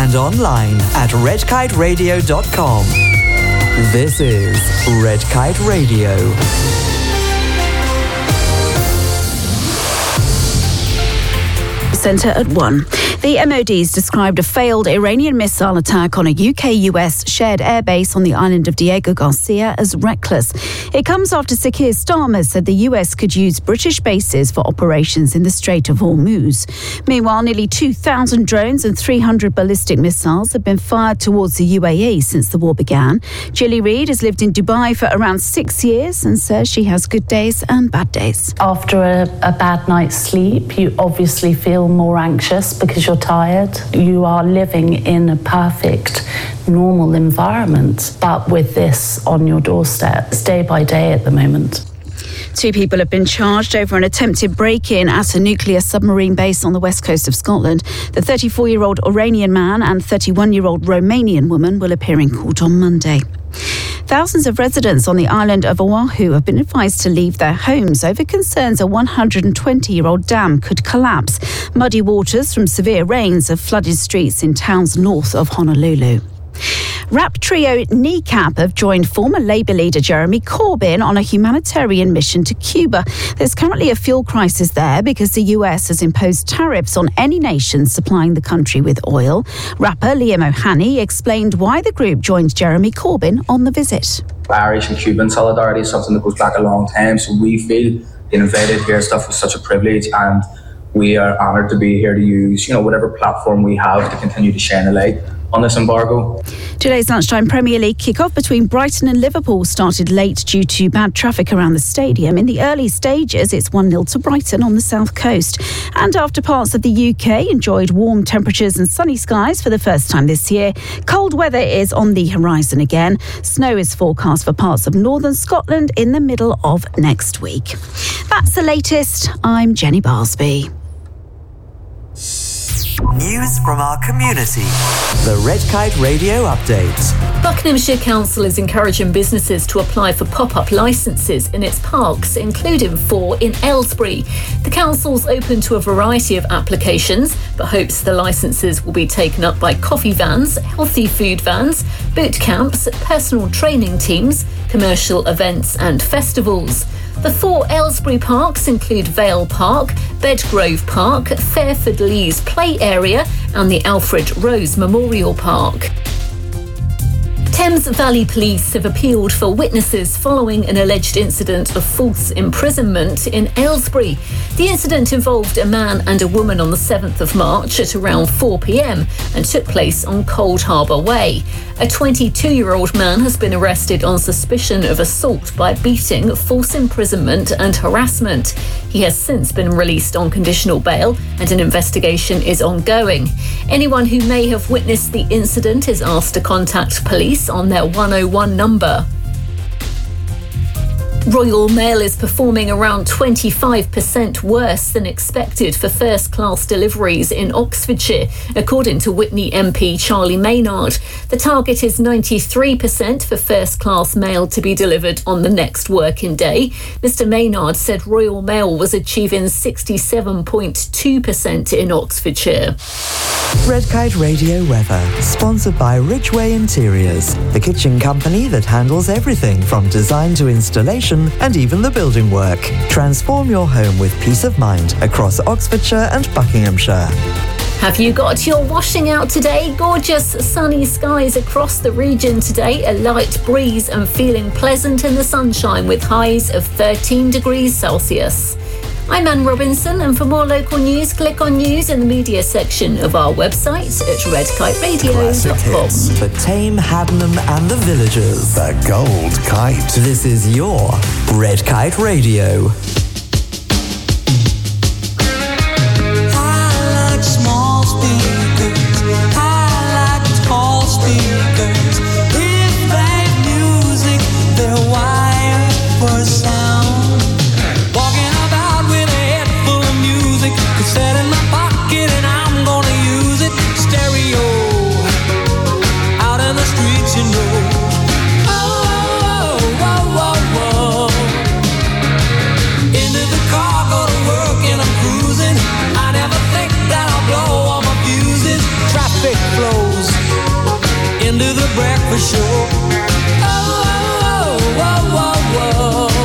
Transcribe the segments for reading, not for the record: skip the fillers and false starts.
and online at redkiteradio.com. This is Red Kite Radio. Centre at 1. The MOD's described a failed Iranian missile attack on a UK-US shared airbase on the island of Diego Garcia as reckless. It comes after Sakir Starmer said the US could use British bases for operations in the Strait of Hormuz. Meanwhile, nearly 2,000 drones and 300 ballistic missiles have been fired towards the UAE since the war began. Gilly Reid has lived in Dubai for around 6 years and says she has good days and bad days. After a bad night's sleep, you obviously feel more anxious because you're tired. You are living in a perfect, normal environment, but with this on your doorstep, it's day by day at the moment. 2 people have been charged over an attempted break-in at a nuclear submarine base on the west coast of Scotland. The 34-year-old Iranian man and 31-year-old Romanian woman will appear in court on Monday. Thousands of residents on the island of Oahu have been advised to leave their homes over concerns a 120-year-old dam could collapse. Muddy waters from severe rains have flooded streets in towns north of Honolulu. Rap trio Kneecap have joined former Labour leader Jeremy Corbyn on a humanitarian mission to Cuba. There's currently a fuel crisis there because the US has imposed tariffs on any nation supplying the country with oil. Rapper Liam O'Haney explained why the group joined Jeremy Corbyn on the visit. Irish and Cuban solidarity is something that goes back a long time, so we feel being invited here stuff was such a privilege, and we are honoured to be here to use, whatever platform we have to continue to shine a light on this embargo. Today's lunchtime Premier League kick-off between Brighton and Liverpool started late due to bad traffic around the stadium. In the early stages, it's 1-0 to Brighton on the south coast. And after parts of the UK enjoyed warm temperatures and sunny skies for the first time this year, cold weather is on the horizon again. Snow is forecast for parts of northern Scotland in the middle of next week. That's the latest. I'm Jenny Barsby. News from our community. The Red Kite Radio Update. Buckinghamshire Council is encouraging businesses to apply for pop-up licences in its parks, including 4 in Aylesbury. The council's open to a variety of applications, but hopes the licences will be taken up by coffee vans, healthy food vans, boot camps, personal training teams, commercial events and festivals. The 4 Aylesbury parks include Vale Park, Bedgrove Park, Fairford Lees Play Area and the Alfred Rose Memorial Park. Thames Valley Police have appealed for witnesses following an alleged incident of false imprisonment in Aylesbury. The incident involved a man and a woman on the 7th of March at around 4 p.m. and took place on Cold Harbour Way. A 22-year-old man has been arrested on suspicion of assault by beating, false imprisonment and harassment. He has since been released on conditional bail and an investigation is ongoing. Anyone who may have witnessed the incident is asked to contact police on their 101 number. Royal Mail is performing around 25% worse than expected for first-class deliveries in Oxfordshire, according to Witney MP Charlie Maynard. The target is 93% for first-class mail to be delivered on the next working day. Mr Maynard said Royal Mail was achieving 67.2% in Oxfordshire. Red Kite Radio weather, sponsored by Ridgeway Interiors, the kitchen company that handles everything from design to installation and even the building work. Transform your home with peace of mind across Oxfordshire and Buckinghamshire. Have you got your washing out today? Gorgeous sunny skies across the region today, a light breeze and feeling pleasant in the sunshine with highs of 13 degrees Celsius. I'm Anne Robinson, and for more local news, click on news in the media section of our website at redkiteradio.com. Classic hits for Tame, Haddenham and the Villagers. The Gold Kite. This is your Red Kite Radio. I like small speakers. I like tall speakers. If they music, they're wired for sound. Set in my pocket and I'm gonna use it. Stereo out in the streets, you know. Oh, oh, oh, oh, oh. Into the car, go to work and I'm cruising. I never think that I'll blow all my fuses. Traffic flows into the breakfast show. Oh, oh, oh, oh, oh.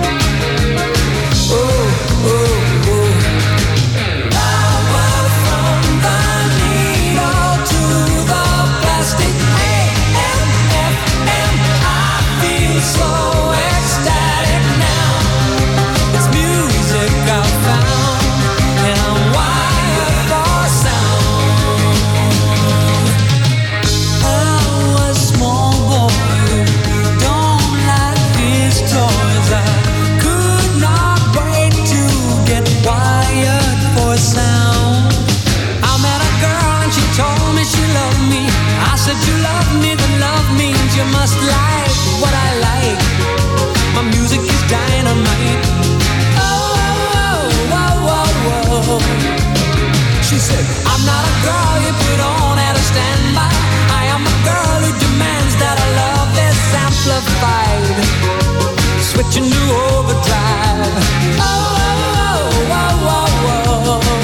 You must like what I like. My music is dynamite. Oh, oh, oh, oh, oh. She said, I'm not a girl you put on at a standby. I am a girl who demands that I love this amplified. Switching to overdrive. Oh, oh, oh, oh, oh, oh.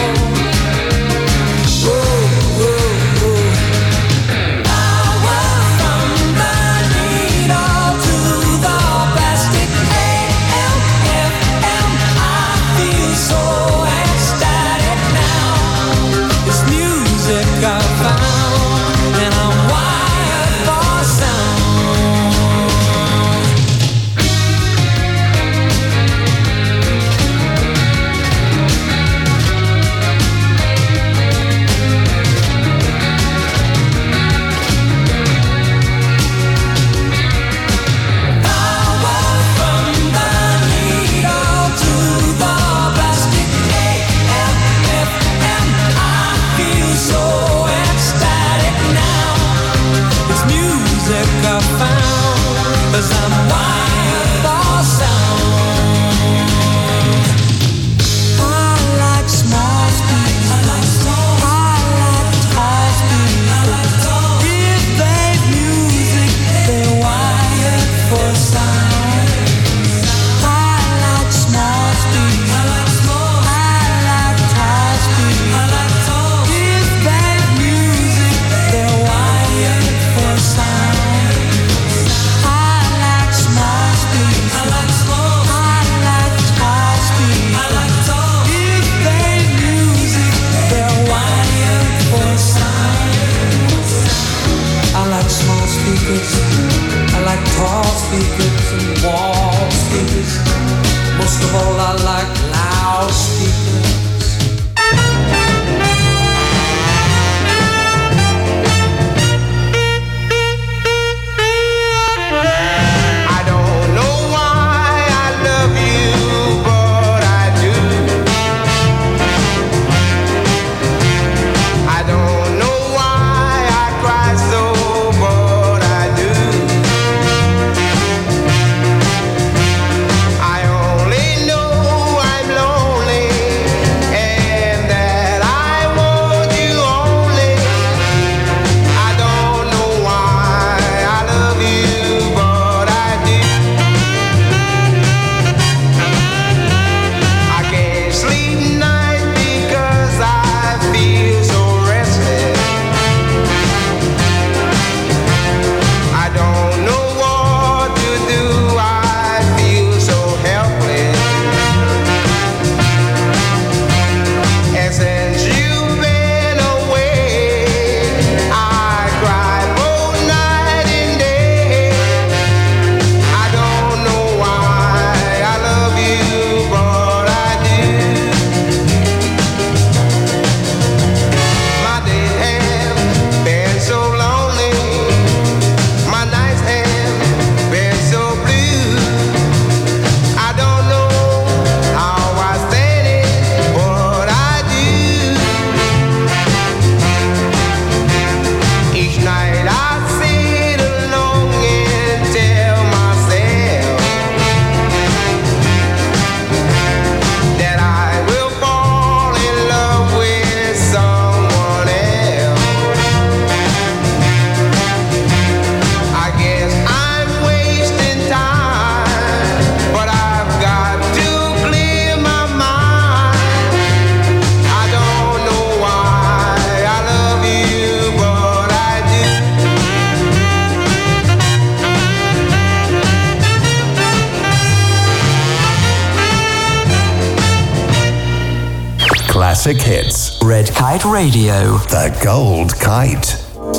classic hits. Red Kite Radio. The Gold Kite.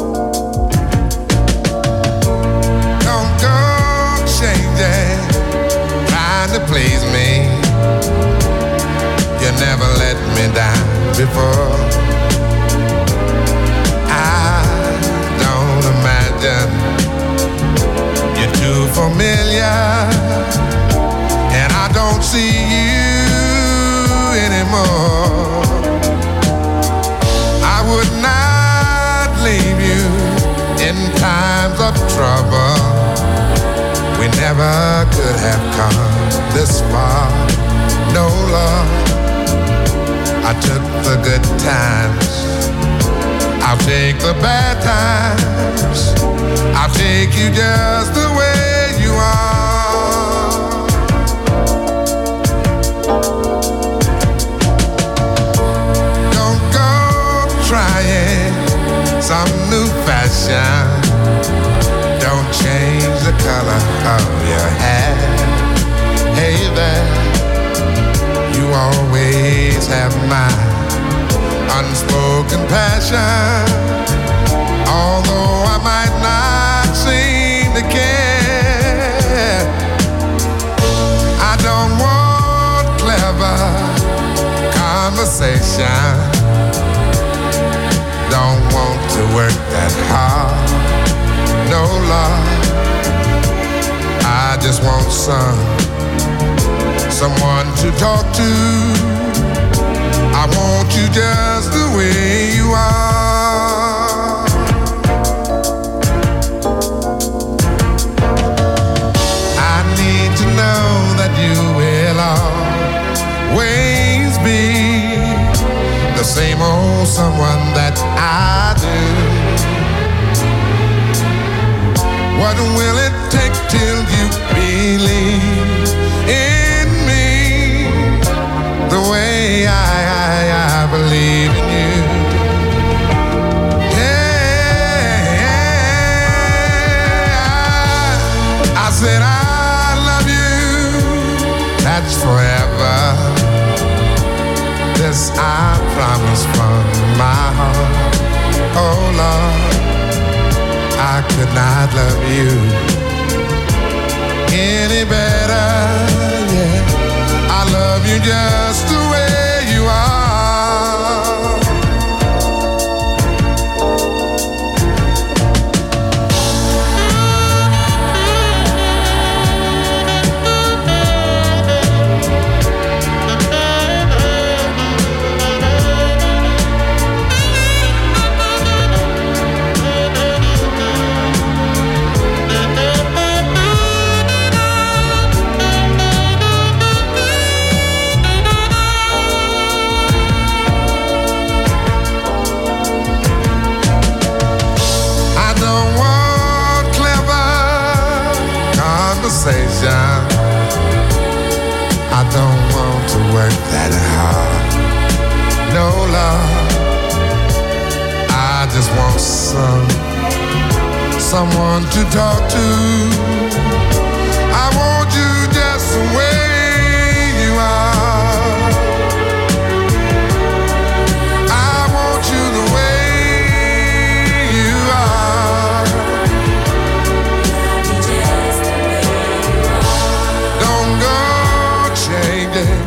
Don't go changing, trying to please me. You never let me down before. I don't imagine you're too familiar, and I don't see you anymore. I would not leave you in times of trouble. We never could have come this far. No love. I took the good times, I'll take the bad times, I'll take you just the way you are. Don't go trying some new fashion, don't change the color of your hair. Hey there, you always have my unspoken passion. Although I might not seem to care, I don't want clever conversation. Don't want to work that hard. No love, I just want someone to talk to. I want you just the way you are. I need to know that you will always be the same old someone that I do. What will it take till you believe in me the way I believe in you? Yeah, I said I love you, that's forever. This I promise from my heart. Oh Lord, I could not love you any better, yeah. I love you just the way you are. I don't want to work that hard. No love, I just want someone to talk to. I want you just the way you are. I want you the way you are. Don't go changing.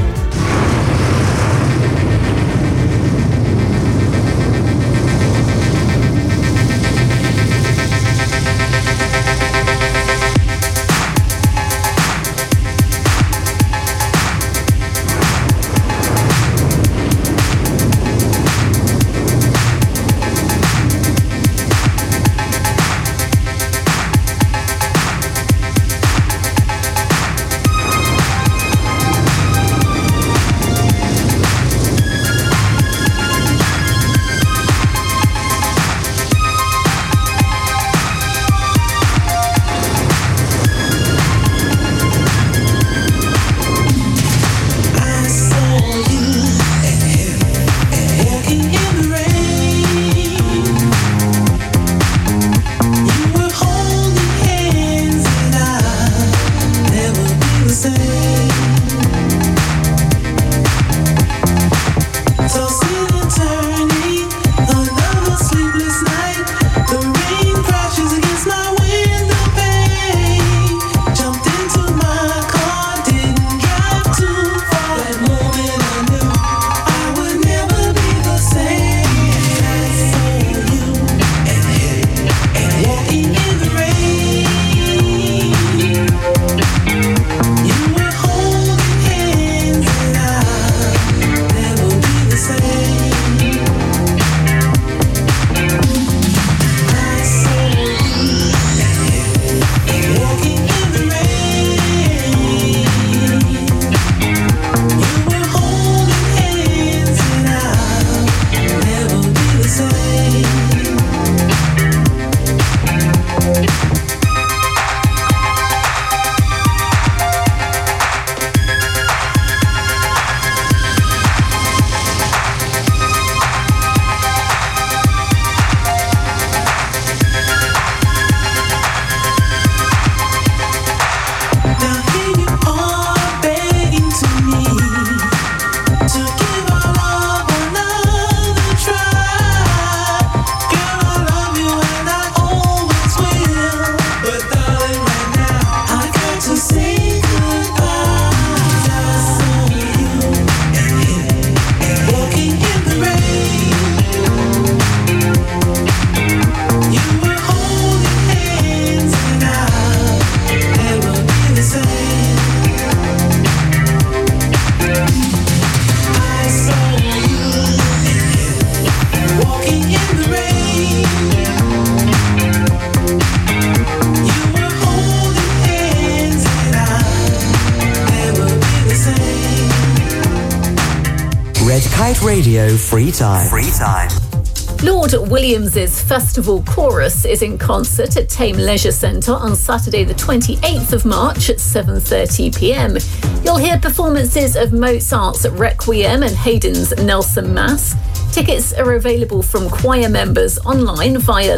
Radio Free Time. Lord Williams's Festival Chorus is in concert at Tame Leisure Centre on Saturday the 28th of March at 7:30pm. You'll hear performances of Mozart's Requiem and Haydn's Nelson Mass. Tickets are available from choir members online via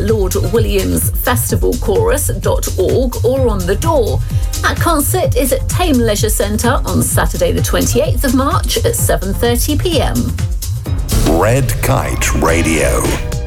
lordwilliamsfestivalchorus.org or on the door. That concert is at Tame Leisure Centre on Saturday the 28th of March at 7:30pm. Red Kite Radio.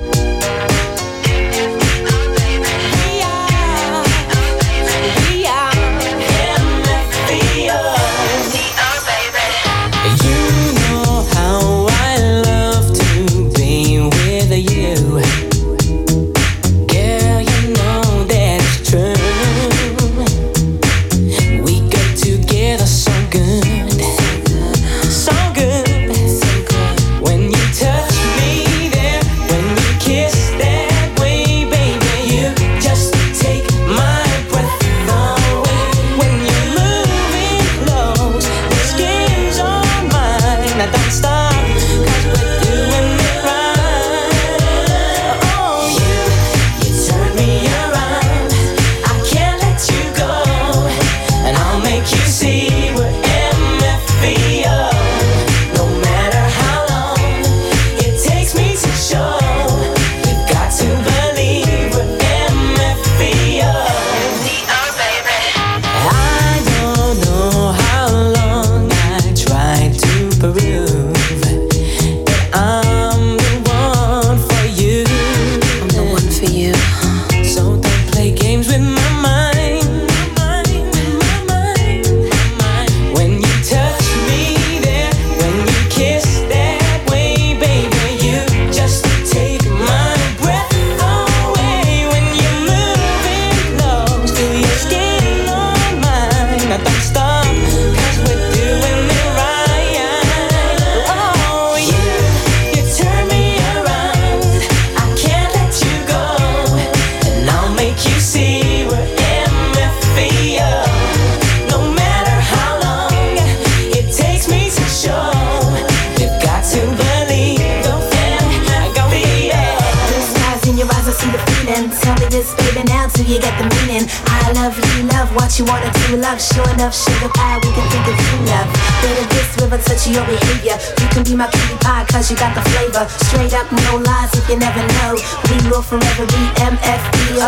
Sure enough, sugar pie, we can think of you love. Better this with a touch of your behavior. You can be my cutie pie, cause you got the flavor. Straight up, no lies if you never know. We will forever be MFBO.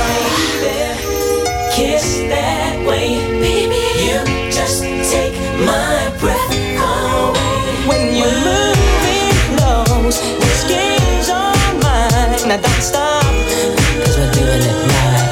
Kiss that way, baby. You just take my breath away. When you're moving close, this game's all mine. Now don't stop, cause we're doing it right.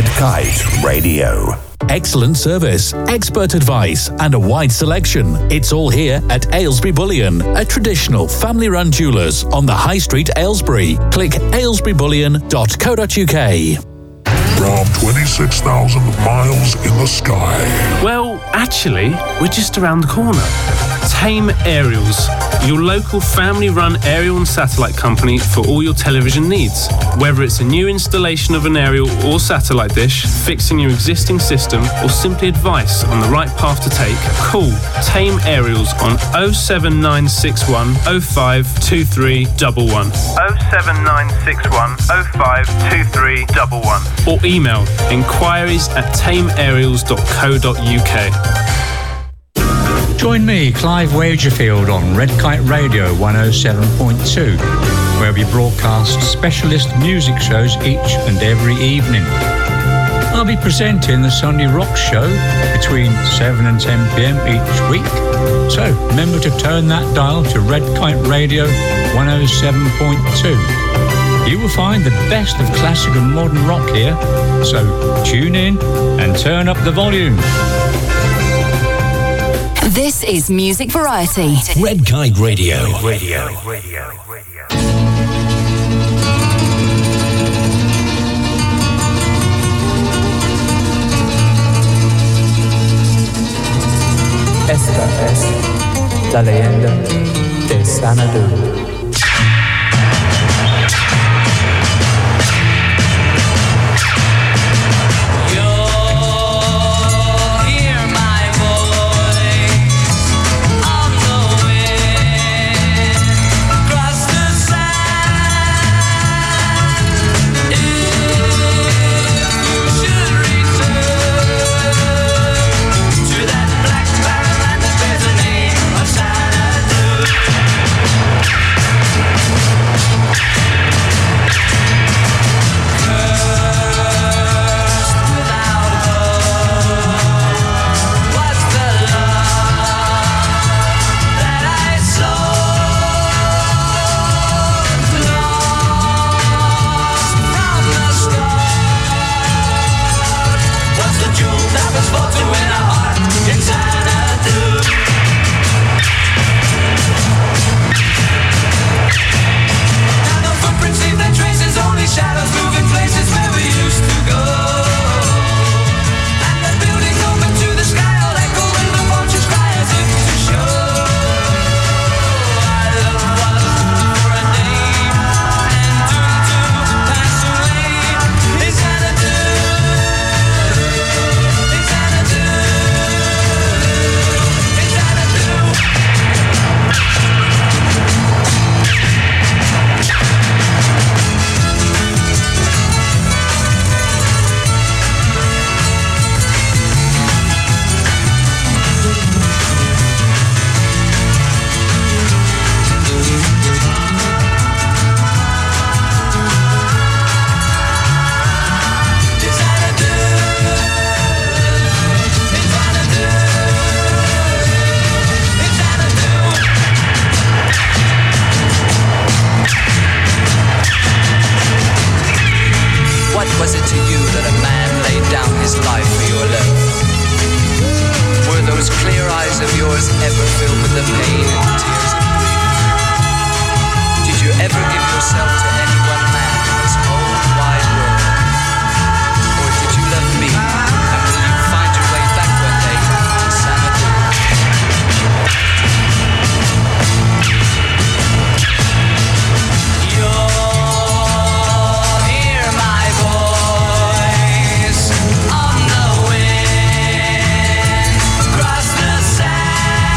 Red Kite Radio. Excellent service, expert advice, and a wide selection. It's all here at Aylesbury Bullion, a traditional family-run jewellers on the High Street, Aylesbury. Click aylesburybullion.co.uk. From 26,000 miles in the sky. Well, actually, we're just around the corner. Tame Aerials, your local family-run aerial and satellite company for all your television needs. Whether it's a new installation of an aerial or satellite dish, fixing your existing system, or simply advice on the right path to take, call Tame Aerials on 07961 052311. 07961 052311. Or email inquiries@tameaerials.co.uk. Join me, Clive Wagerfield, on Red Kite Radio 107.2, where we broadcast specialist music shows each and every evening. I'll be presenting the Sunday Rock Show between 7 and 10 p.m. each week. So remember to turn that dial to Red Kite Radio 107.2. You will find the best of classic and modern rock here. So tune in and turn up the volume. This is Music Variety. Red Kite Radio. Esta es la leyenda de Xanadu.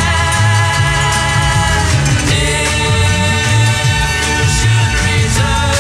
Should reserve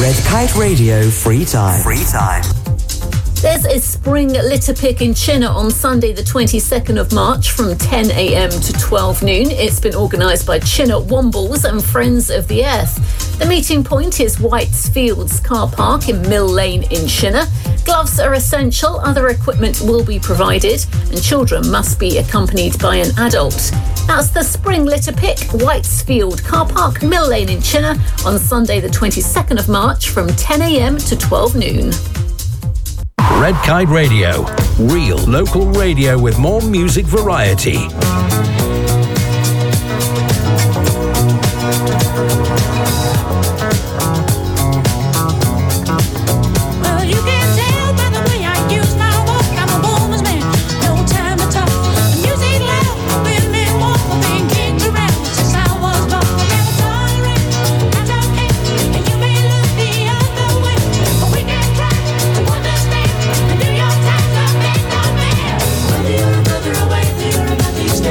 Red Kite Radio Free Time. There's a spring litter pick in Chinner on Sunday the 22nd of March from 10 a.m. to 12 noon. It's been organised by Chinner Wombles and Friends of the Earth. The meeting point is White's Fields car park in Mill Lane in Chinner. Gloves are essential, other equipment will be provided, and children must be accompanied by an adult. That's the spring litter pick, White's Field car park, Mill Lane in Chinner on Sunday the 22nd of March from 10 a.m. to 12 noon. Red Kite Radio. Real local radio with more music variety.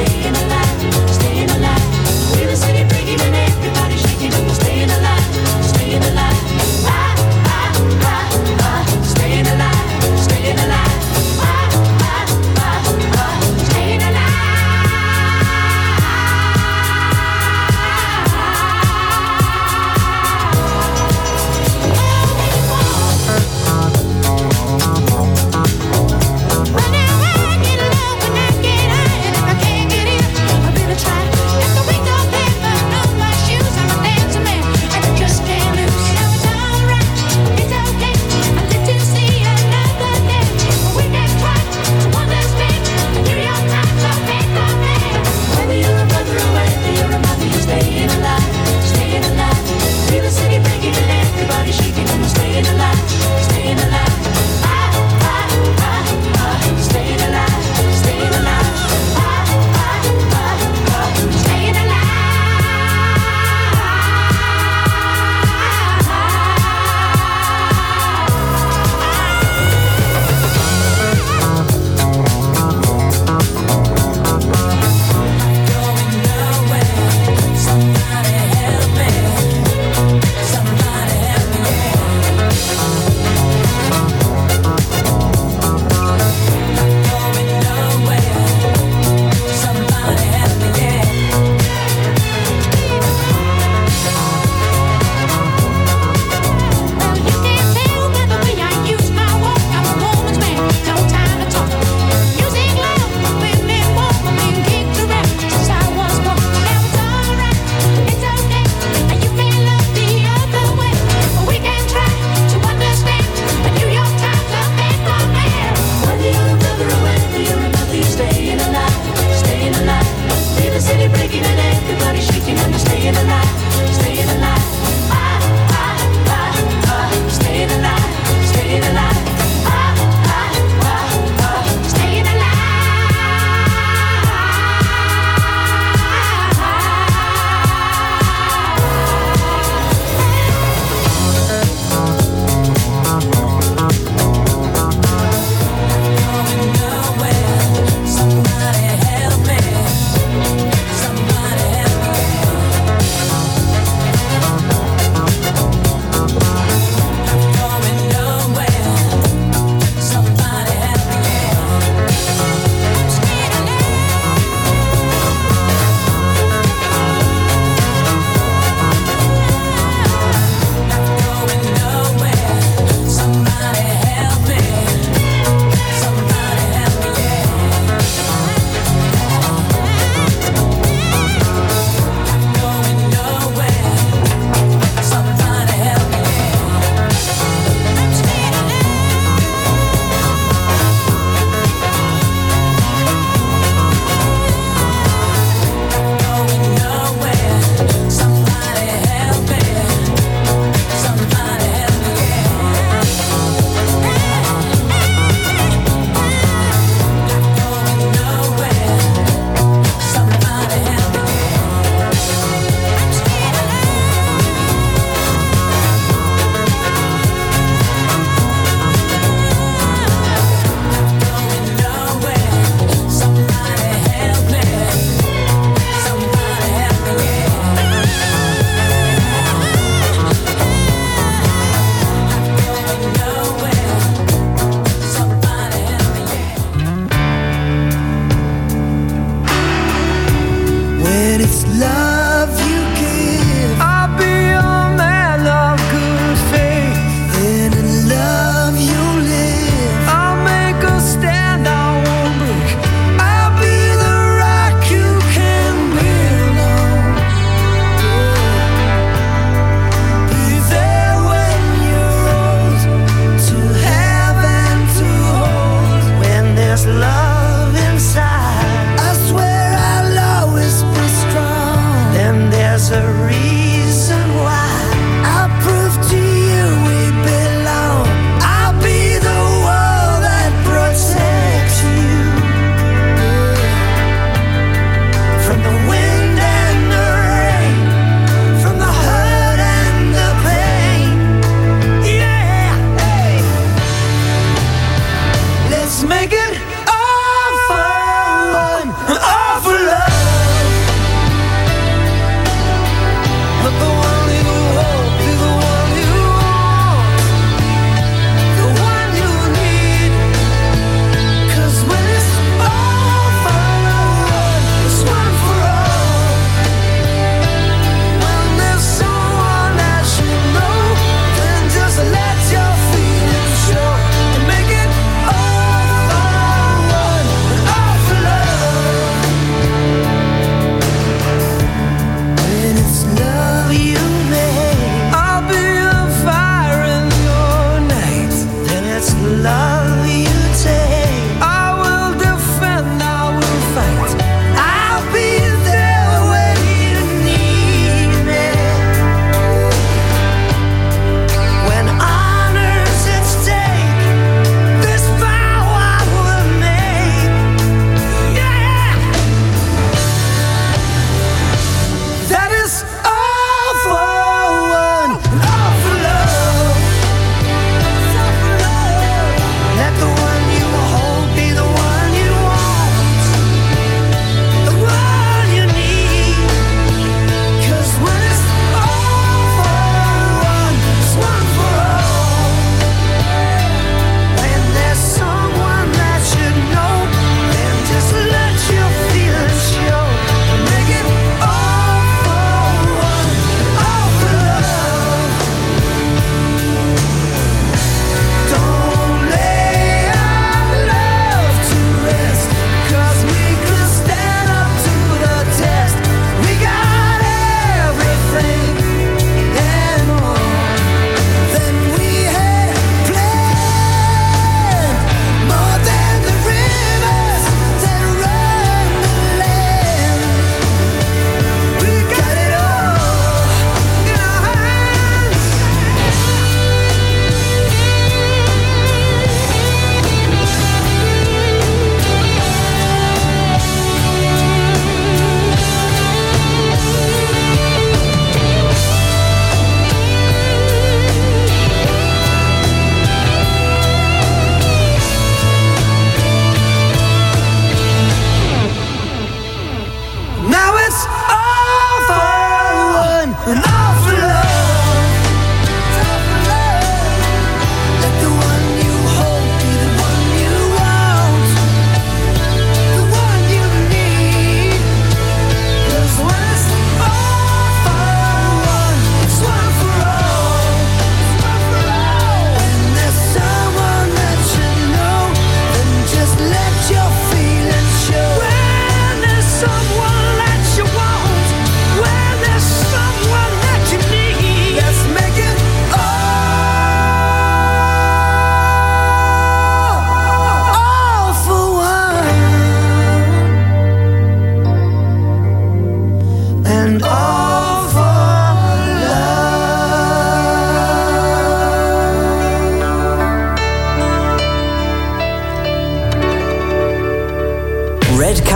Staying alive.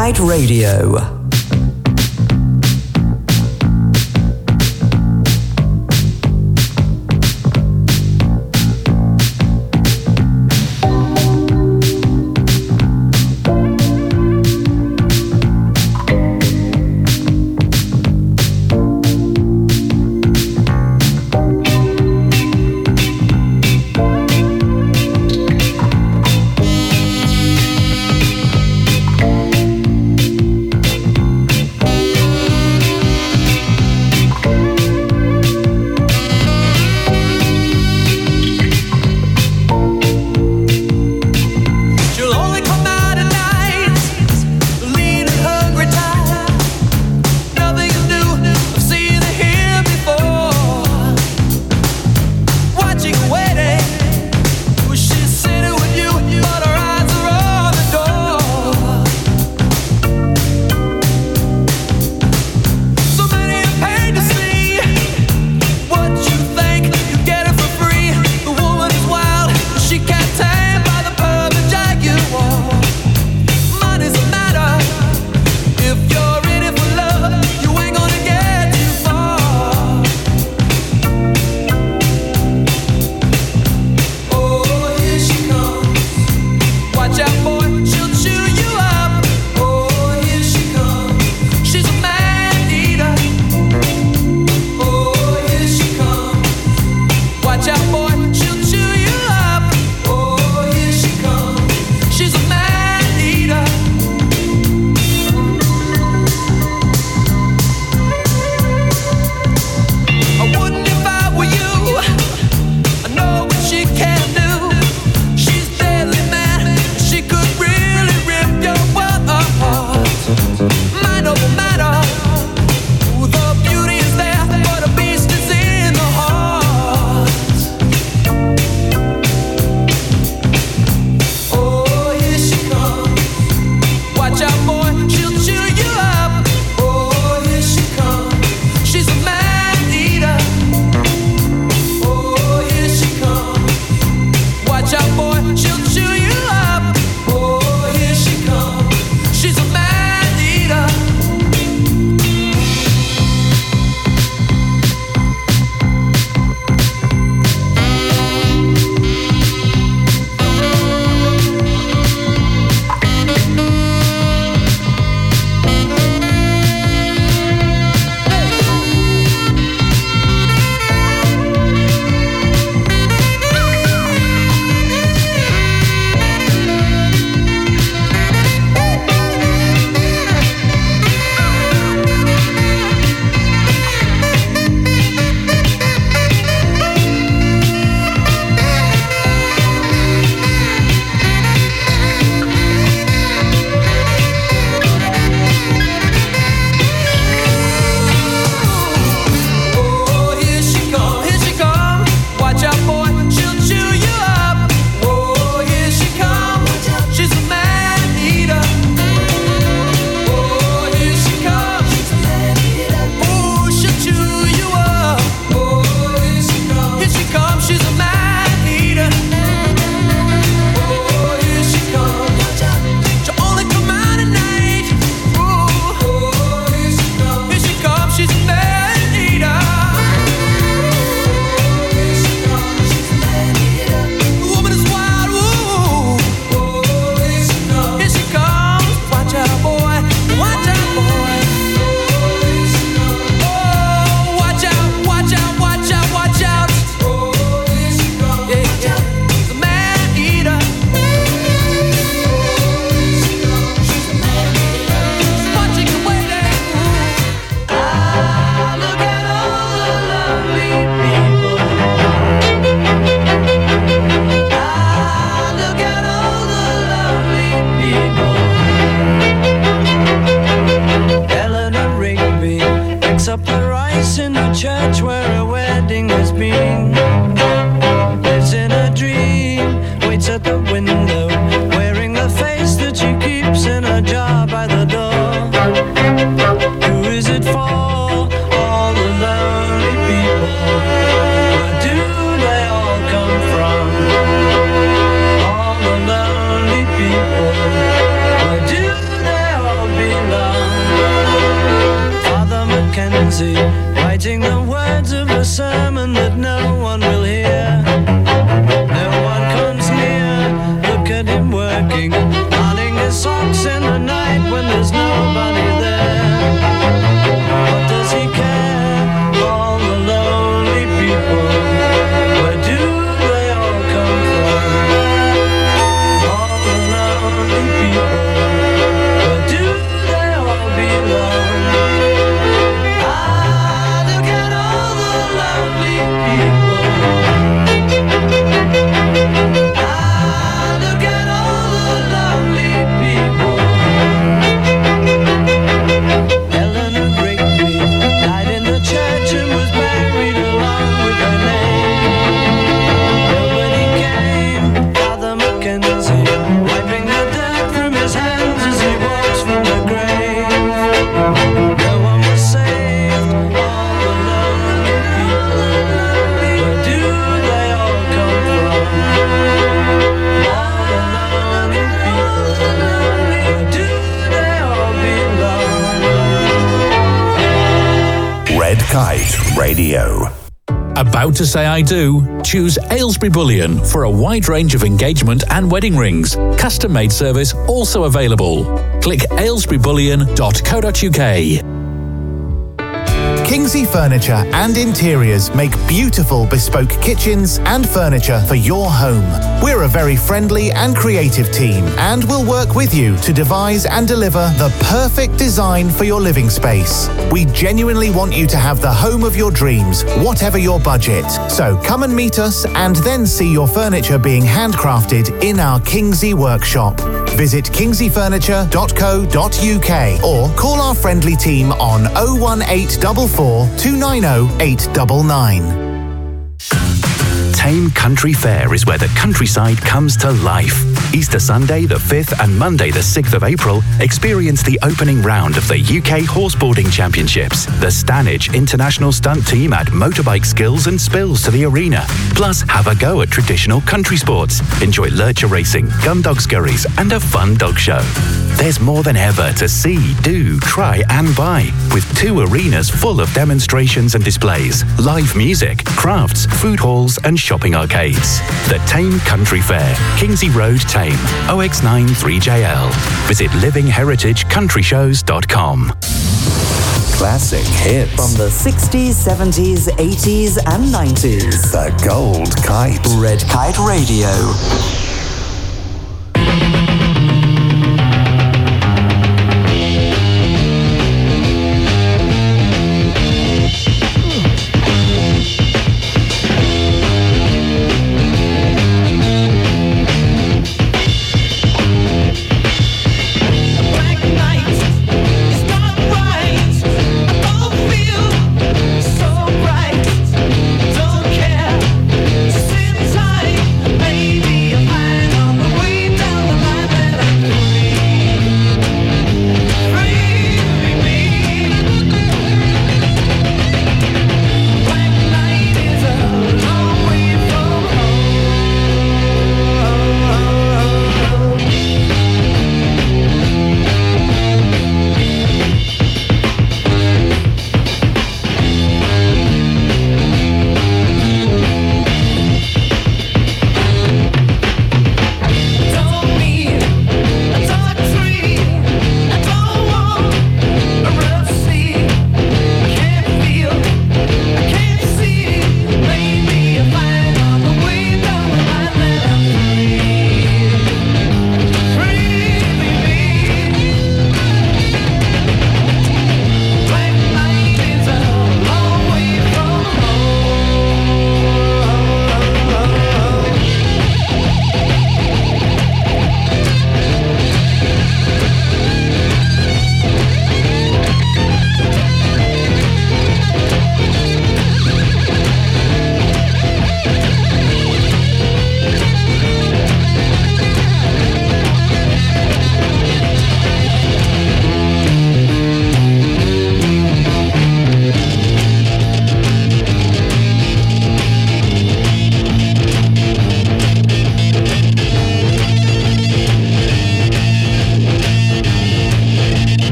Kite Radio. sermon that no one will hear. No one comes near. Look at him working, darning his socks in the night when there's nobody there. What does he care? All the lonely people. Where do they all come from? All the lonely people. Where do they all belong? Ah, look at all the lonely people. Ah, look at all the lonely people. Eleanor Rigby died in the church and was buried along with her name. Nobody came. Father Mackenzie wiping the dirt from his hands as he walks from the grave. No one was saved. All the lonely people. Where do they all come from? All the lonely people. Where do they all belong? Red Kite Radio. About to say I do? Choose Aylesbury Bullion for a wide range of engagement and wedding rings. Custom-made service also available. Click aylesburybullion.co.uk. Kingsley Furniture and Interiors make beautiful bespoke kitchens and furniture for your home. We're a very friendly and creative team and will work with you to devise and deliver the perfect design for your living space. We genuinely want you to have the home of your dreams, whatever your budget. So come and meet us and then see your furniture being handcrafted in our Kingsley workshop. Visit kingsleyfurniture.co.uk or call our friendly team on 01844 290 899. Tame Country Fair is where the countryside comes to life. Easter Sunday the 5th and Monday the 6th of April, experience the opening round of the UK Horseboarding Championships. The Stanage International Stunt Team add motorbike skills and spills to the arena. Plus, have a go at traditional country sports. Enjoy lurcher racing, gun dog scurries, and a fun dog show. There's more than ever to see, do, try, and buy, with 2 arenas full of demonstrations and displays, live music, crafts, food halls, and shopping arcades. The Tame Country Fair, Kingsley Road, Tame, OX9 3JL. Visit livingheritagecountry-shows.com. Classic hits from the 60s, 70s, 80s, and 90s. The Gold Kite. Red Kite Radio. Don't care, sit tight, baby.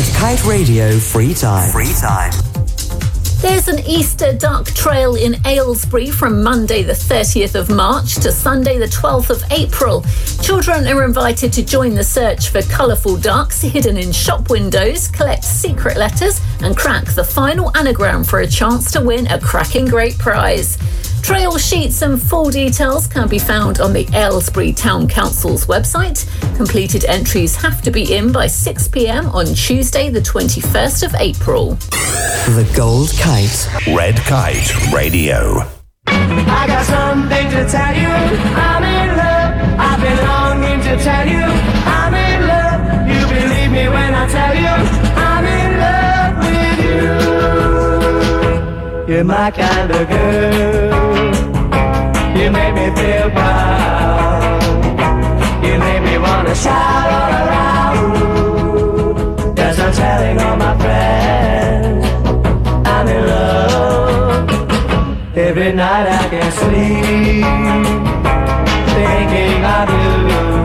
Red Kite Radio Free Time. There's an Easter duck trail in Aylesbury from Monday the 30th of March to Sunday the 12th of April. Children are invited to join the search for colourful ducks hidden in shop windows, collect secret letters and crack the final anagram for a chance to win a cracking great prize. Trail sheets and full details can be found on the Aylesbury Town Council's website. Completed entries have to be in by 6 p.m. on Tuesday the 21st of April. The Gold Kite. Red Kite Radio. I got something to tell you. I'm in love. I've been longing to tell you. I'm in love. You believe me when I tell you. I'm in love with you. You're my kind of girl. You make me feel proud. You make me wanna shout all around. Yes, I'm telling all my friends I'm in love. Every night I can sleep thinking of you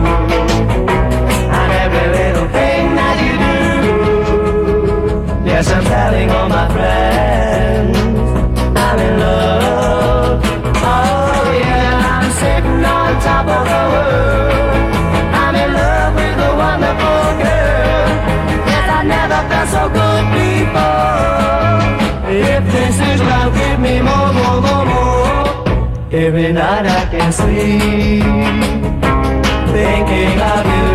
and every little thing that you do. Yes, I'm telling all my friends I'm in love. Oh yeah, I'm sitting on top of the world. I'm in love with a wonderful girl. Yes, I never felt so good before. If this is love, give me more, more, more, more. Every night I can sleep thinking of you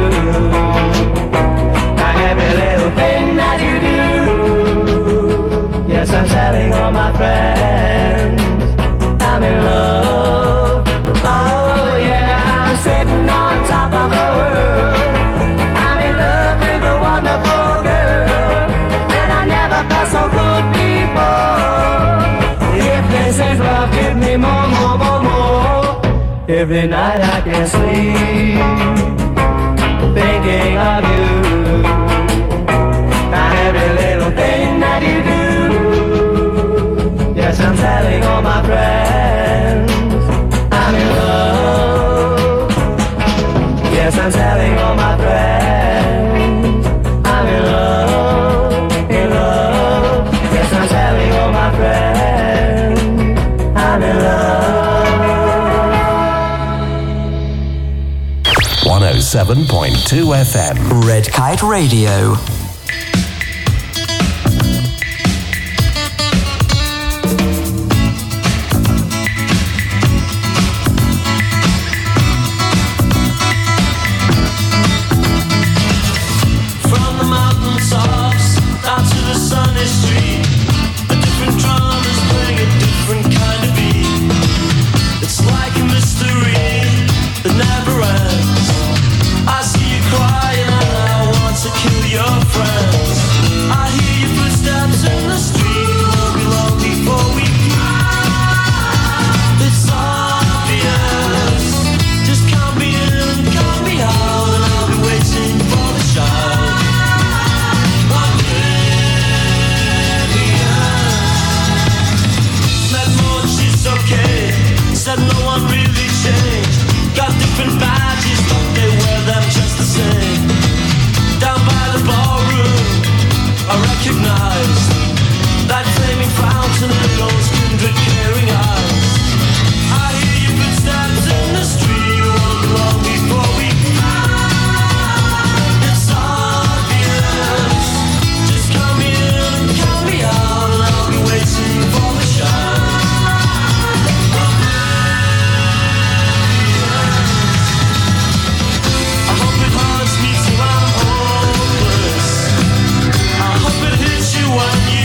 and every little thing that you do. Yes, I'm telling all my friends I'm in love. Oh yeah, I'm sitting on top of the world. I'm in love with a wonderful girl, and I never felt so good before. If this is love, give me more, more, more, more. Every night I can sleep thinking of you and every little thing that you do. Yes, I'm telling all my friends I'm in love. Yes, I'm telling all my friends I'm in love, in love. Yes, I'm telling all my friends I'm in love. 107.2 FM. Red Kite Radio. When you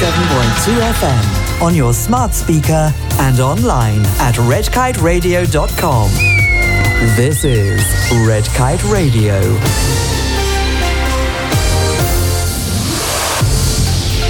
107.2 FM on your smart speaker and online at redkiteradio.com. This is Red Kite Radio.